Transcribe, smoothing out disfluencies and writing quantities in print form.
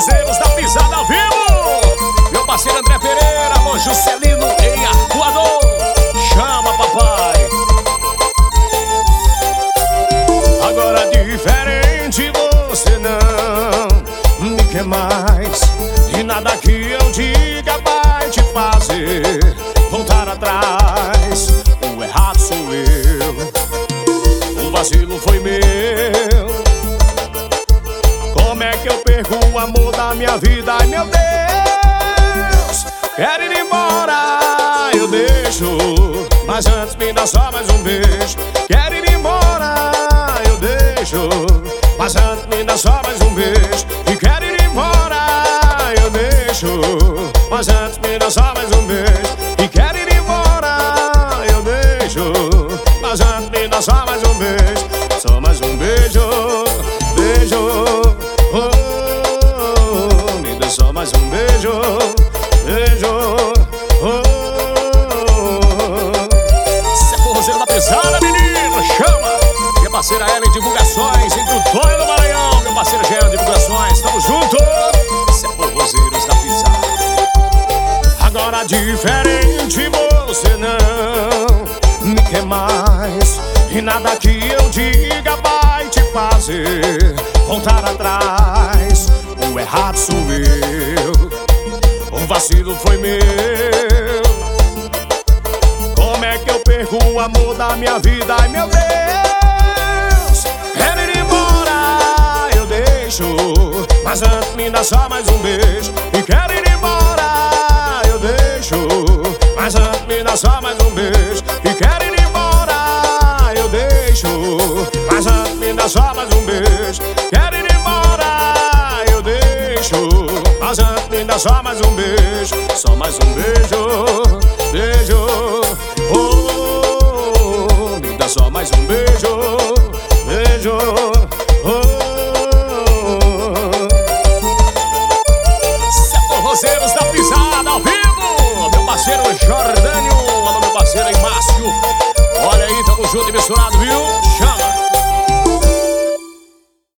Forrozeiros da Pisada ao vivo. Meu parceiro André Pereira, alô Juscelino em Arcoador. Chama papai. Agora diferente você não me quer mais, e nada que eu diga vai te fazer voltar atrás. O errado sou eu, o vacilo foi meu. Como é que eu perco o amor da minha vida? Ai meu Deus, quero ir embora, eu deixo, mas antes me dá só mais um beijo. Quero ir embora, eu deixo, mas antes me dá só mais um beijo. E quero ir embora, eu deixo, mas antes me dá só mais um beijo. E quero ir embora, eu deixo, mas antes me dá só mais um beijo. Só mais um beijo, beijo. Oh, me dá só mais um beijo, beijo. Cê é forrozeiro da Pesada, menino, chama! Minha parceira Ellen Divulgações, entre o Tóio do Maranhão. Meu parceiro Jean Divulgações, tamo junto! Cê é forrozeiros da Pisada. Agora diferente você não me quer mais, e nada que eu diga vai te fazer voltar atrás. O errado sou eu, o vacilo foi meu. Como é que eu perco o amor da minha vida? Ai meu Deus, quero ir embora, eu deixo, mas antes me dá só mais um beijo. E quero ir embora, eu deixo, mas antes me dá só mais um beijo. E quero ir embora, eu deixo, mas antes me dá só mais um beijo. Quero ir embora, eu deixo, mas antes me dá só mais um beijo. Só mais um beijo, beijo. Oh, me dá só mais um beijo, beijo. Cê é Forrozeiros da Pisada ao vivo. Meu parceiro Jordânio, alô meu parceiro aí Márcio. Olha aí, tamo junto e misturado.